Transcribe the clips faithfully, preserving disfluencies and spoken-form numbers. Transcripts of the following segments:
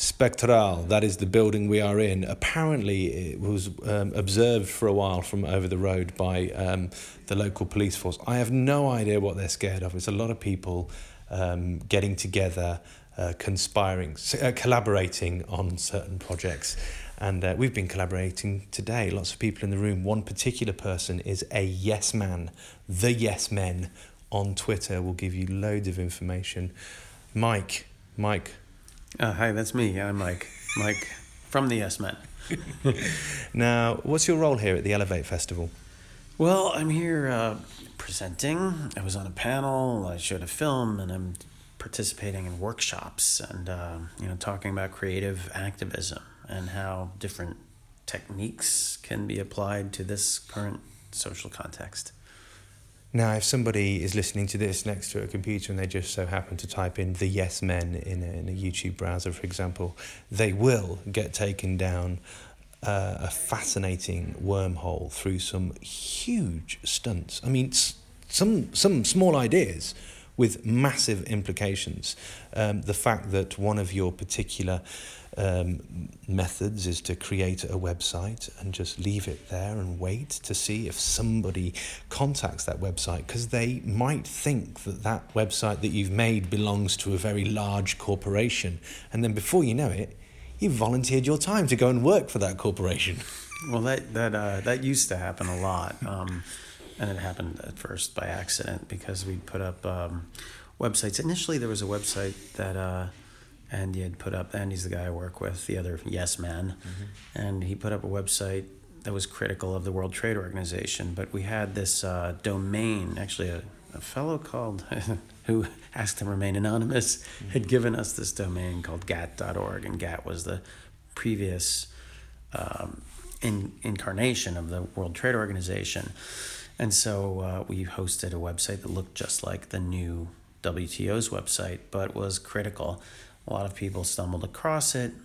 Spectral, that is the building we are in. Apparently, it was um, observed for a while from over the road by um, the local police force. I have no idea what they're scared of. It's a lot of people um, getting together, uh, conspiring, uh, collaborating on certain projects. And uh, we've been collaborating today. Lots of people in the room. One particular person is a yes man. The Yes Men on Twitter will give you loads of information. Mike, Mike. Uh, hi, that's me. I'm Mike. Mike from the Yes Men. Now, what's your role here at the Elevate Festival? Well, I'm here uh, presenting. I was on a panel. I showed a film, and I'm participating in workshops and uh, you know talking about creative activism and how different techniques can be applied to this current social context. Now, if somebody is listening to this next to a computer and they just so happen to type in the Yes Men in a, in a YouTube browser, for example, they will get taken down uh, a fascinating wormhole through some huge stunts. I mean, some some small ideas with massive implications. Um, the fact that one of your particular um, methods is to create a website and just leave it there and wait to see if somebody contacts that website, because they might think that that website that you've made belongs to a very large corporation, and then before you know it, you've volunteered your time to go and work for that corporation. Well, that that uh, that used to happen a lot. Um, And it happened at first by accident because we put up um, websites. Initially, there was a website that uh, Andy had put up. Andy's the guy I work with, the other Yes Man. Mm-hmm. And he put up a website that was critical of the World Trade Organization. But we had this uh, domain, actually a, a fellow called, who asked to remain anonymous, mm-hmm. had given us this domain called gat dot org. And GATT was the previous um, in, incarnation of the World Trade Organization. And so uh, we hosted a website that looked just like the new W T O's website, but was critical. A lot of people stumbled across it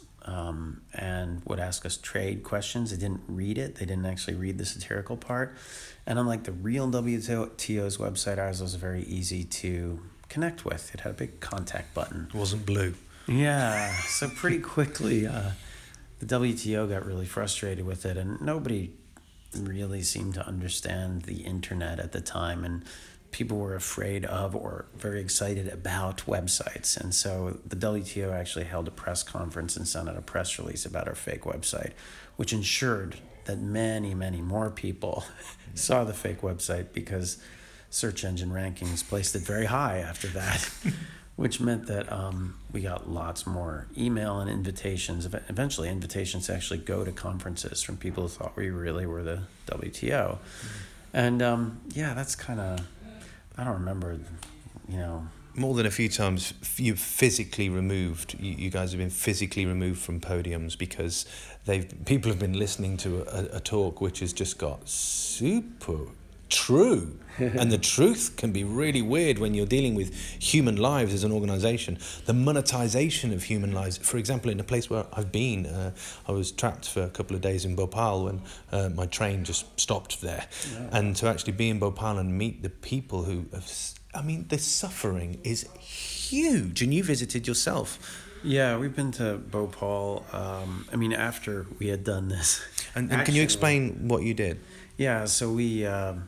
um, and would ask us trade questions. They didn't read it. They didn't actually read the satirical part. And unlike the real W T O's website, ours was very easy to connect with. It had a big contact button. It wasn't blue. Yeah. So pretty quickly, uh, the W T O got really frustrated with it, and nobody really seemed to understand the internet at the time, and people were afraid of or very excited about websites. And so the W T O actually held a press conference and sent out a press release about our fake website, which ensured that many, many more people saw the fake website, because search engine rankings placed it very high after that, which meant that um, we got lots more email and invitations, eventually invitations to actually go to conferences from people who thought we really were the W T O. Mm-hmm. And um, yeah, that's kind of, I don't remember, you know. More than a few times, you physically removed, you, you guys have been physically removed from podiums because they've people have been listening to a, a talk which has just got super true. And the truth can be really weird when you're dealing with human lives as an organization. The monetization of human lives. For example, in a place where I've been, uh, I was trapped for a couple of days in Bhopal when uh, my train just stopped there. Yeah. And to actually be in Bhopal and meet the people who have, I mean, the suffering is huge. And you visited yourself. Yeah, we've been to Bhopal, um, I mean, after we had done this. And, and can you explain what you did? Yeah, so we... Um,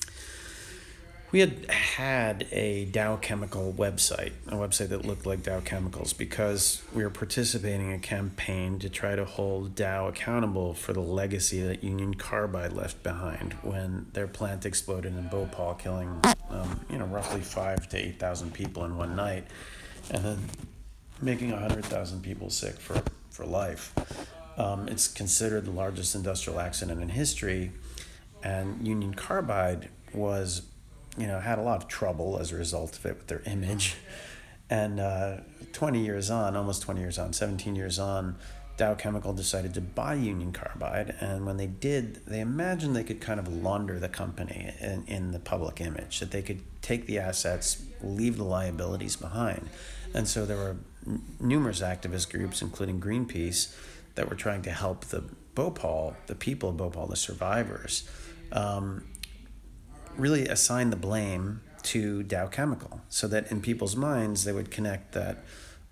We had had a Dow Chemical website, a website that looked like Dow Chemicals, because we were participating in a campaign to try to hold Dow accountable for the legacy that Union Carbide left behind when their plant exploded in Bhopal, killing um, you know roughly five to eight thousand people in one night, and then making a hundred thousand people sick for for life. Um, it's considered the largest industrial accident in history, and Union Carbide was. You know, had a lot of trouble as a result of it with their image. And uh, twenty years on, almost twenty years on, seventeen years on, Dow Chemical decided to buy Union Carbide. And when they did, they imagined they could kind of launder the company in, in the public image, that they could take the assets, leave the liabilities behind. And so there were n- numerous activist groups, including Greenpeace, that were trying to help the Bhopal, the people of Bhopal, the survivors, um, really assign the blame to Dow Chemical, so that in people's minds they would connect that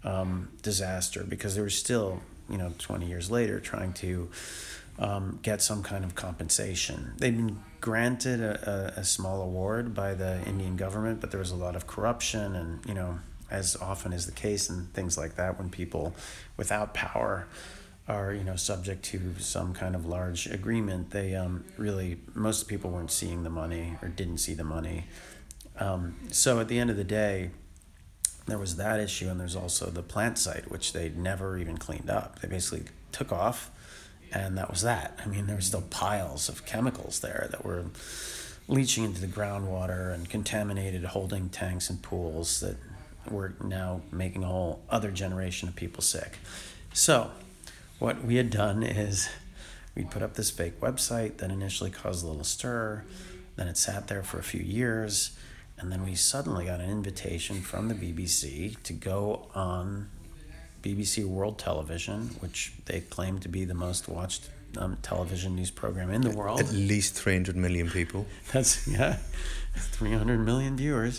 um, disaster because they were still, you know, twenty years later trying to um, get some kind of compensation. They'd been granted a, a, a small award by the Indian government, but there was a lot of corruption and, you know, as often is the case in things like that when people without power are, you know, subject to some kind of large agreement, they um, really, most people weren't seeing the money or didn't see the money. Um, so at the end of the day, there was that issue, and there's also the plant site, which they never even cleaned up. They basically took off, and that was that. I mean, there were still piles of chemicals there that were leaching into the groundwater and contaminated holding tanks and pools that were now making a whole other generation of people sick. So what we had done is we'd put up this fake website that initially caused a little stir. Then it sat there for a few years. And then we suddenly got an invitation from the B B C to go on B B C World Television, which they claim to be the most watched um, television news program in the world. At least three hundred million people. That's, yeah, three hundred million viewers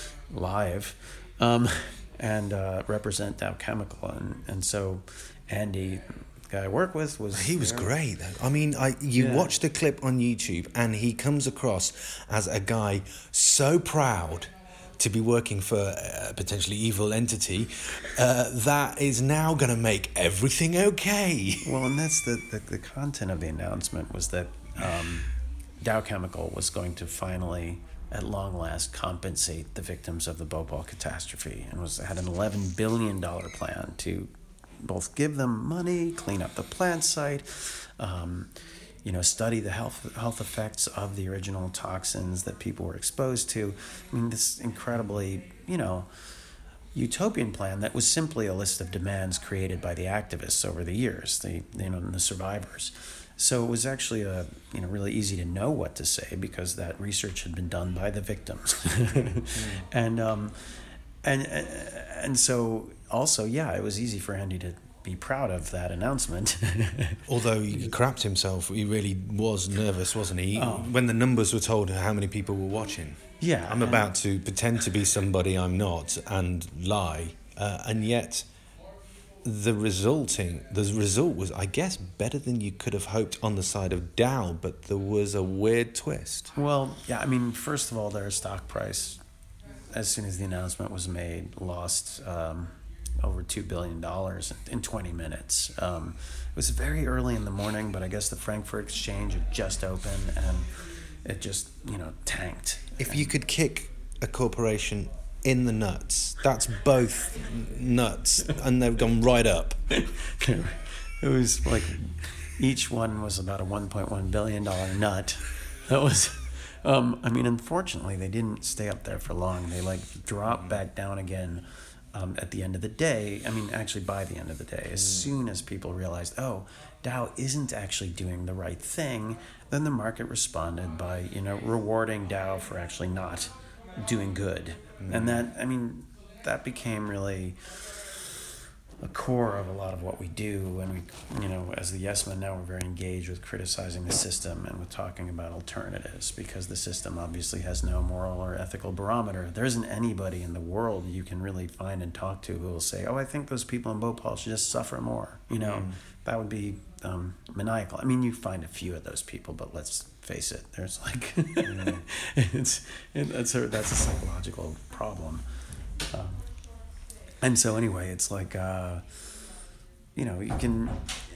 live. Um, and uh, represent Dow Chemical. And, and so Andy, the guy I work with, was... He was there. great, though. I mean, I you Yeah. watch the clip on YouTube, and he comes across as a guy so proud to be working for a potentially evil entity uh, that is now going to make everything okay. Well, and that's the, the, the content of the announcement was that um, Dow Chemical was going to finally, at long last, compensate the victims of the Bhopal catastrophe, and was had an eleven billion dollars plan to both give them money, clean up the plant site, um, you know, study the health health effects of the original toxins that people were exposed to. I mean, this incredibly, you know, utopian plan that was simply a list of demands created by the activists over the years, the you know, the survivors. So it was actually a you know really easy to know what to say because that research had been done by the victims, mm. and um, and and so also yeah, it was easy for Andy to be proud of that announcement. Although he crapped himself, he really was nervous, wasn't he? Oh. When the numbers were told how many people were watching. Yeah, I'm about to pretend to be somebody I'm not and lie, uh, and yet the resulting the result was, I guess, better than you could have hoped on the side of Dow, but there was a weird twist. Well, yeah, I mean, first of all, their stock price, as soon as the announcement was made, lost um, over two billion dollars in twenty minutes. Um, it was very early in the morning, but I guess the Frankfurt Exchange had just opened, and it just, you know, tanked. If you could kick a corporation in the nuts, that's both nuts, and they've gone right up. It was like each one was about a one point one billion dollars nut. That was, um, I mean, unfortunately, they didn't stay up there for long. They like dropped back down again um, at the end of the day. I mean, actually, by the end of the day, as soon as people realized, oh, Dow isn't actually doing the right thing, then the market responded by, you know, rewarding Dow for actually not doing good. Mm. And that, I mean, that became really a core of a lot of what we do. And we, you know, as the Yes Men now, we're very engaged with criticizing the system and with talking about alternatives, because the system obviously has no moral or ethical barometer. There isn't anybody in the world you can really find and talk to who will say, oh, I think those people in Bhopal should just suffer more. You know, mm. that would be um, maniacal. I mean, you find a few of those people, but let's face it, there's like, mm. it's, it, that's, a, that's a psychological problem. Um, And so anyway, it's like, uh, you know, you can,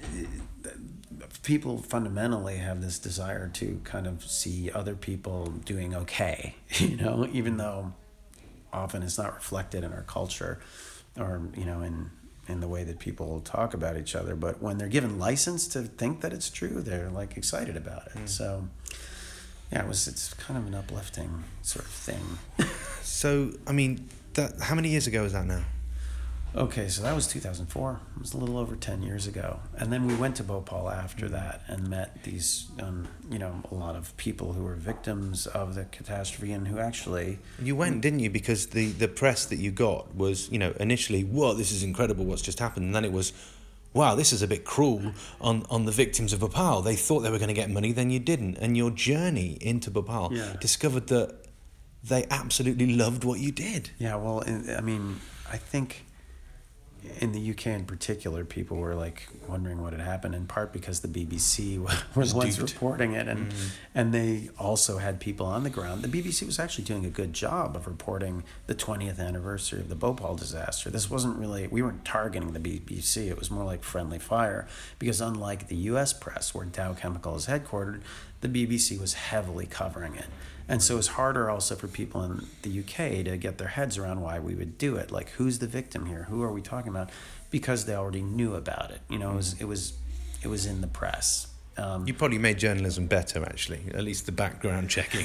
people fundamentally have this desire to kind of see other people doing okay, you know, even though often it's not reflected in our culture or, you know, in, in the way that people talk about each other. But when they're given license to think that it's true, they're like excited about it. Mm. So yeah, it was, it's kind of an uplifting sort of thing. So, I mean, that, how many years ago was that now? Okay, so that was two thousand four. It was a little over ten years ago. And then we went to Bhopal after that and met these, um, you know, a lot of people who were victims of the catastrophe and who actually... You went, didn't you? Because the, the press that you got was, you know, initially, whoa, this is incredible what's just happened. And then it was, wow, this is a bit cruel on, on the victims of Bhopal. They thought they were going to get money, then you didn't. And your journey into Bhopal yeah. discovered that they absolutely loved what you did. Yeah, well, I mean, I think... in the U K in particular, people were like wondering what had happened, in part because the B B C was the ones reporting it, and mm. and they also had people on the ground. The B B C was actually doing a good job of reporting the twentieth anniversary of the Bhopal disaster. This wasn't really, we weren't targeting the B B C. It was more like friendly fire, because unlike the U S press, where Dow Chemical is headquartered, the B B C was heavily covering it. And so it's harder also for people in the U K to get their heads around why we would do it. Like, who's the victim here? Who are we talking about? Because they already knew about it. You know, it was it was, it was in the press. Um, you probably made journalism better, actually, at least the background checking.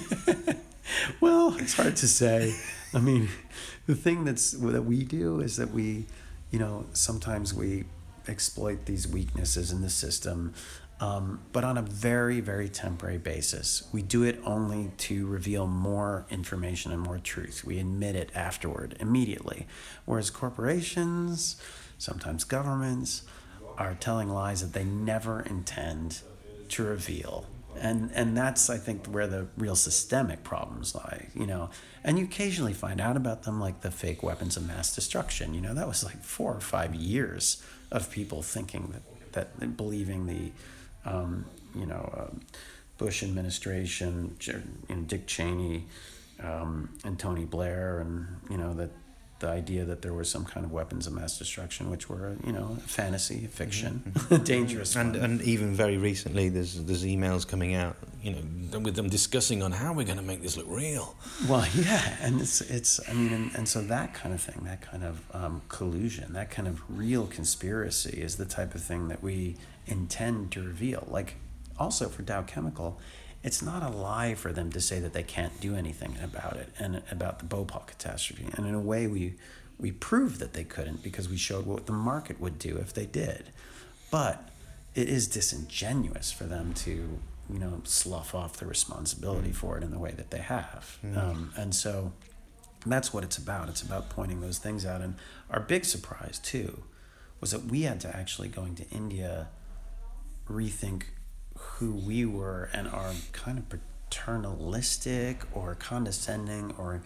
Well, it's hard to say. I mean, the thing that's that we do is that we, you know, sometimes we exploit these weaknesses in the system. Um, but on a very, very temporary basis. We do it only to reveal more information and more truth. We admit it afterward, immediately. Whereas corporations, sometimes governments, are telling lies that they never intend to reveal. And and that's, I think, where the real systemic problems lie, you know. And you occasionally find out about them, like the fake weapons of mass destruction. You know, that was like four or five years of people thinking that, that believing the Um, you know, uh, Bush administration, you know, Dick Cheney, um, and Tony Blair, and, you know, that the idea that there was some kind of weapons of mass destruction, which were, you know, a fantasy, a fiction, mm-hmm. dangerous. And one. and even very recently, there's there's emails coming out, you know, with them discussing on how we're going to make this look real. Well, yeah, and it's it's I mean, and, and so that kind of thing, that kind of um, collusion, that kind of real conspiracy is the type of thing that we intend to reveal. Like, also for Dow Chemical, it's not a lie for them to say that they can't do anything about it and about the Bhopal catastrophe. And in a way, we we proved that they couldn't, because we showed what the market would do if they did. But it is disingenuous for them to, you know, slough off the responsibility for it in the way that they have. Mm. Um, and so that's what it's about. It's about pointing those things out. And our big surprise, too, was that we had to actually, going to India, rethink who we were and our kind of paternalistic or condescending or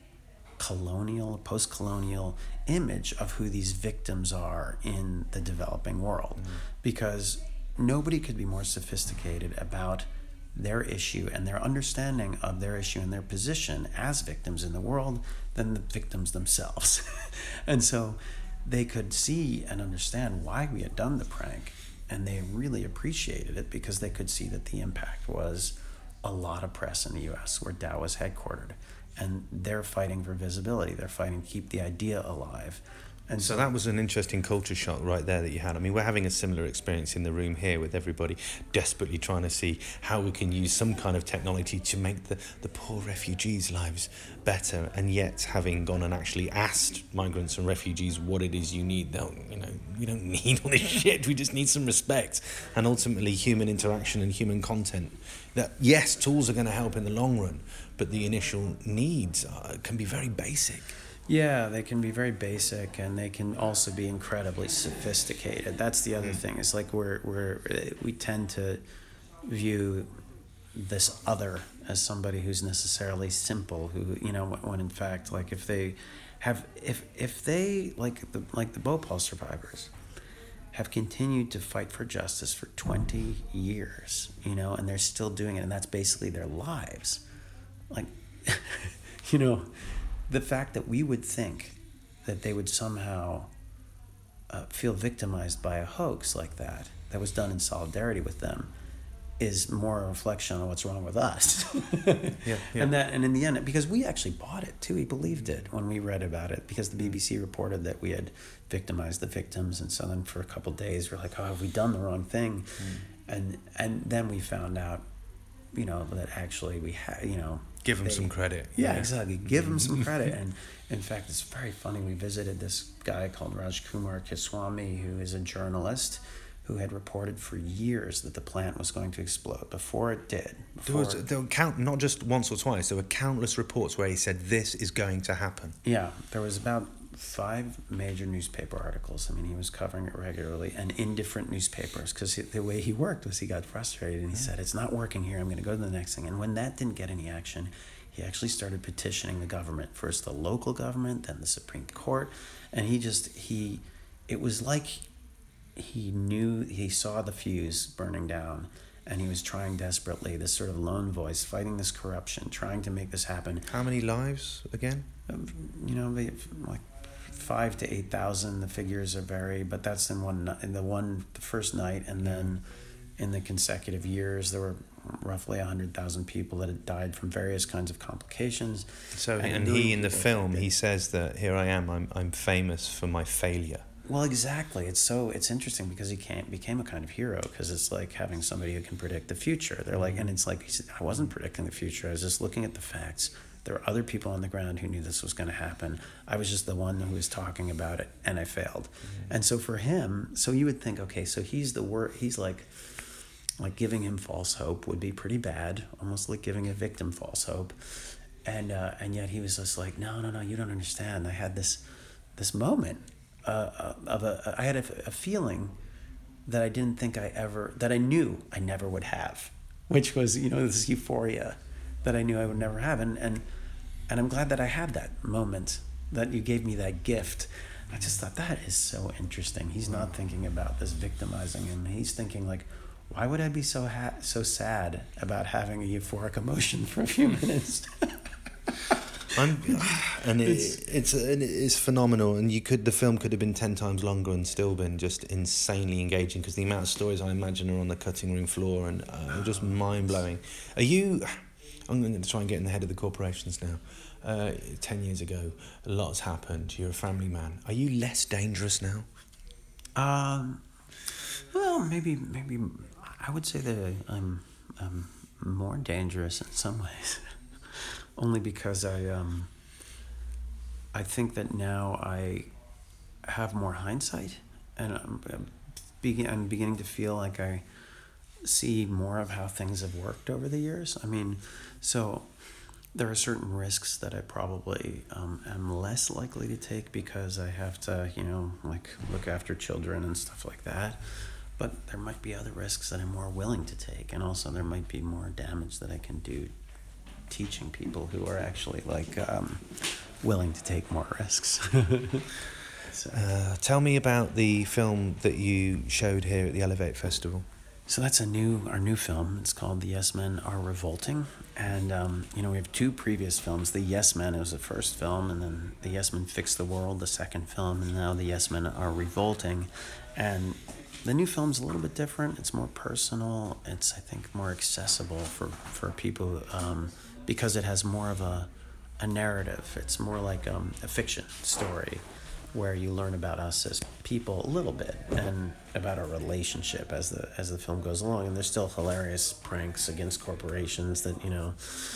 colonial, post-colonial image of who these victims are in the developing world. Mm-hmm. Because nobody could be more sophisticated about their issue and their understanding of their issue and their position as victims in the world than the victims themselves. And so they could see and understand why we had done the prank. And they really appreciated it because they could see that the impact was a lot of press in the U S, where Dow was headquartered. And they're fighting for visibility. They're fighting to keep the idea alive. And so that was an interesting culture shock right there that you had. I mean, we're having a similar experience in the room here, with everybody desperately trying to see how we can use some kind of technology to make the, the poor refugees' lives better. And yet, having gone and actually asked migrants and refugees what it is you need, they'll, you know, we don't need all this shit. We just need some respect and ultimately human interaction and human content. That, yes, tools are going to help in the long run, but the initial needs are, can be very basic. Yeah, they can be very basic, and they can also be incredibly sophisticated. That's the other mm. thing. It's like we're we're we tend to view this other as somebody who's necessarily simple, who, you know, when in fact, like, if they have if if they like the like the Bhopal survivors have continued to fight for justice for twenty years, you know, and they're still doing it, and that's basically their lives. Like, you know, the fact that we would think that they would somehow uh, feel victimized by a hoax like that, that was done in solidarity with them, is more a reflection on what's wrong with us. yeah, yeah. And that, and in the end, because we actually bought it too, we believed it when we read about it, because the B B C reported that we had victimized the victims, and so then for a couple of days we're like, oh, have we done the wrong thing? Mm. And and then we found out, you know, that actually we had, you know, give them they, some credit. Yeah, yeah. exactly. Give them some credit. And in fact, it's very funny. We visited this guy called Rajkumar Keswami, who is a journalist who had reported for years that the plant was going to explode before it did. Before there was there were count not just once or twice. There were countless reports where he said this is going to happen. Yeah, there was about five major newspaper articles. I mean, he was covering it regularly, and in different newspapers, because the way he worked was he got frustrated, and he yeah. said, it's not working here, I'm going to go to the next thing. And when that didn't get any action, he actually started petitioning the government, first the local government, then the Supreme Court, and he just he it was like he knew, he saw the fuse burning down, and he was trying desperately, this sort of lone voice, fighting this corruption, trying to make this happen. How many lives again? Um, you know, they, like five to eight thousand. The figures are vary, but that's in one in the one the first night, and then in the consecutive years, there were roughly a hundred thousand people that had died from various kinds of complications. So, and, and he in the film, he says that here I am, I'm I'm famous for my failure. Well, exactly. It's so it's interesting because he came became a kind of hero, because it's like having somebody who can predict the future. They're like, and it's like, he said, I wasn't predicting the future. I was just looking at the facts. There were other people on the ground who knew this was going to happen. I was just the one who was talking about it, and I failed. Mm-hmm. And so for him, so you would think, okay, so he's the wor- he's like, like giving him false hope would be pretty bad, almost like giving a victim false hope. And uh, and yet he was just like, no, no, no, you don't understand. I had this this moment uh, of a, I had a, a feeling that I didn't think I ever, that I knew I never would have, which was, you know, this euphoria that I knew I would never have. And, and, and I'm glad that I had that moment, that you gave me that gift. I just thought, that is so interesting. He's not thinking about this victimizing him. He's thinking like, why would I be so ha- so sad about having a euphoric emotion for a few minutes? I'm, and it, it's it's it's phenomenal. And you could the film could have been ten times longer and still been just insanely engaging, because the amount of stories I imagine are on the cutting room floor and uh, just mind blowing. Are you? I'm going to try and get in the head of the corporations now. Uh, ten years ago, a lot's happened. You're a family man. Are you less dangerous now? Um. Well, maybe maybe I would say that I'm I'm more dangerous in some ways. Only because I um I think that now I have more hindsight, and I'm, I'm, begin, I'm beginning to feel like I see more of how things have worked over the years. I mean, so there are certain risks that I probably um, am less likely to take because I have to, you know, like look after children and stuff like that. But there might be other risks that I'm more willing to take, and also there might be more damage that I can do teaching people who are actually like um, willing to take more risks. so. uh, tell me about the film that you showed here at the Elevate Festival. So that's a new our new film. It's called The Yes Men Are Revolting, and um, you know, we have two previous films. The Yes Men was the first film, and then The Yes Men Fix the World, the second film, and now The Yes Men Are Revolting. And the new film's a little bit different. It's more personal. It's, I think, more accessible for for people. Um, because it has more of a a narrative. It's more like um, a fiction story where you learn about us as people a little bit, and about our relationship as the as the film goes along. And there's still hilarious pranks against corporations that, you know,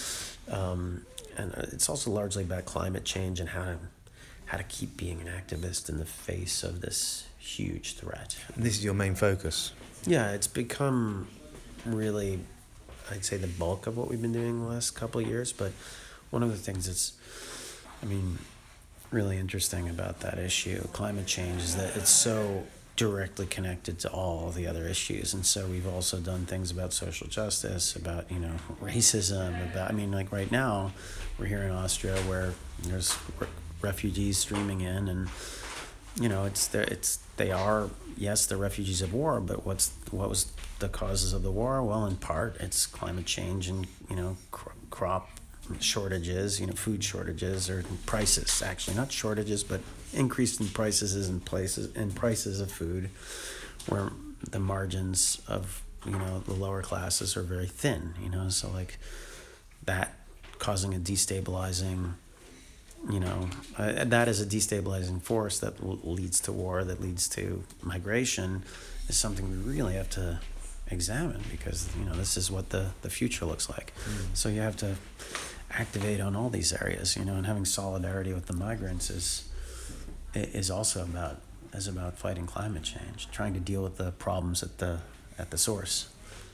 um, and it's also largely about climate change and how to how to keep being an activist in the face of this huge threat. And this is your main focus. Yeah, it's become really, I'd say, the bulk of what we've been doing the last couple of years. But one of the things that's, I mean, really interesting about that issue, climate change, is that it's so directly connected to all the other issues. And so we've also done things about social justice, about, you know, racism, about, I mean, like right now, we're here in Austria where there's re- refugees streaming in, and, you know, it's the, it's they are, yes, they're refugees of war, but what's what was the causes of the war? Well, in part, it's climate change and, you know, cr- crop shortages, you know, food shortages, or prices, actually, not shortages, but increase in prices in places in prices of food, where the margins of, you know, the lower classes are very thin, you know, so like that causing a destabilizing, you know, uh, that is a destabilizing force that l- leads to war, that leads to migration, is something we really have to examine, because, you know, this is what the, the future looks like. Mm. So you have to activate on all these areas, you know, and having solidarity with the migrants is is also about is about fighting climate change, trying to deal with the problems at the at the source.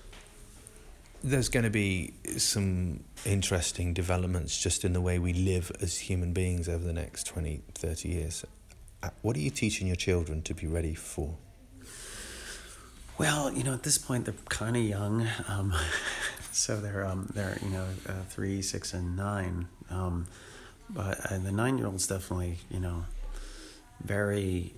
There's going to be some interesting developments just in the way we live as human beings over the next twenty, thirty years. What are you teaching your children to be ready for? Well, you know, at this point, they're kind of young. Um, So they're um they're you know uh, three, six, and nine. Um, but uh, the nine-year-old's definitely you know very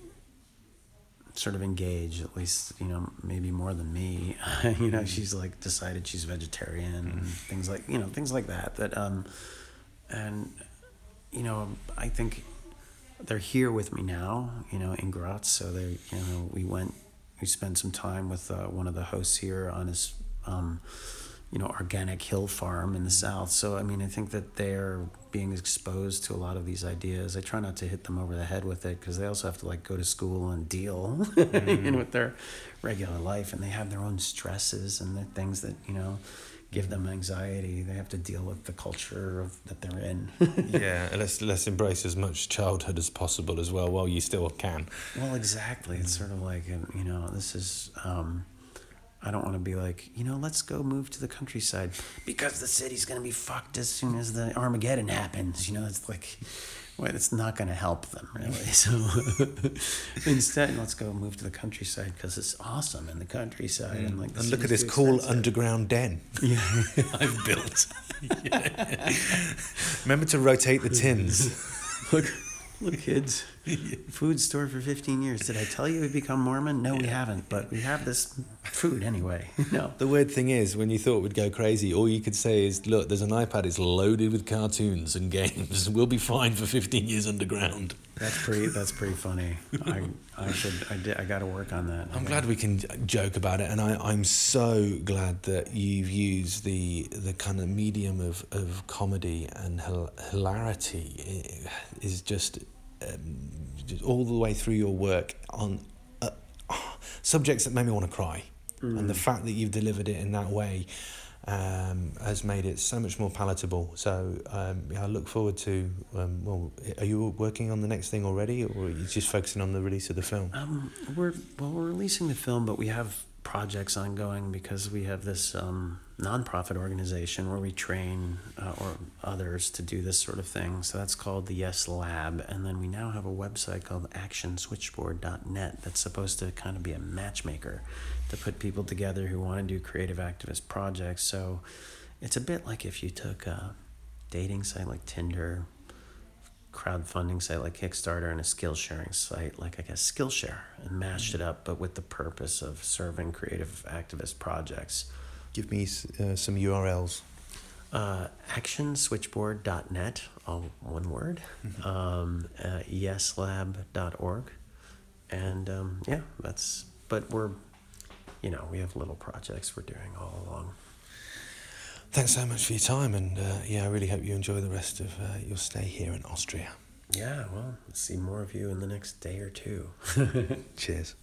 sort of engaged, at least, you know, maybe more than me. you know, she's like decided she's vegetarian and things like, you know, things like that. That, um, and, you know, I think they're here with me now, you know, in Graz. So they, you know, we went, we spent some time with uh, one of the hosts here on his, um, you know, organic hill farm in the south. So, I mean, I think that they're being exposed to a lot of these ideas. I try not to hit them over the head with it because they also have to like go to school and deal mm-hmm. you know, with their regular life, and they have their own stresses and the things that, you know, give them anxiety. They have to deal with the culture of, that they're in. Yeah, and let's let's embrace as much childhood as possible as well while you still can. Well, exactly. It's sort of like, you know, this is. Um, I don't want to be like, you know, let's go move to the countryside because the city's going to be fucked as soon as the Armageddon happens. You know, it's like, well, it's not going to help them, really. So instead, let's go move to the countryside because it's awesome in the countryside. Mm. And like, and look at this cool expensive. underground den yeah. I've built. Yeah. Remember to rotate the tins. Look. Look, kids, food stored for fifteen years. Did I tell you we become Mormon? No, we haven't, but we have this food anyway. No. The weird thing is, when you thought we'd go crazy, all you could say is, look, there's an iPad, it's loaded with cartoons and games. We'll be fine for fifteen years underground. That's pretty, that's pretty funny. I I should, I did, I got to work on that. I'm glad we can joke about it, and I, I'm so glad that you've used the the kind of medium of, of comedy and hilarity. It is just... Um, all the way through your work on uh, subjects that made me want to cry, mm. and the fact that you've delivered it in that way um, has made it so much more palatable. So um, yeah, I look forward to. Um, well, are you working on the next thing already, or are you just focusing on the release of the film? Um, we're well, we're releasing the film, but we have projects ongoing because we have this um, nonprofit organization where we train uh, or others to do this sort of thing. So that's called the Yes Lab. And then we now have a website called action switchboard dot net that's supposed to kind of be a matchmaker to put people together who want to do creative activist projects. So it's a bit like if you took a dating site like Tinder, crowdfunding site like Kickstarter, and a skill sharing site like, I guess, Skillshare, and mashed it up, but with the purpose of serving creative activist projects. Give me uh, some U R Ls. Uh, action switchboard dot net, all one word, mm-hmm. um, uh, yes lab dot org, and um, yeah, that's, but we're, you know, we have little projects we're doing all along. Thanks so much for your time, and uh, yeah, I really hope you enjoy the rest of uh, your stay here in Austria. Yeah, well, see more of you in the next day or two. Cheers.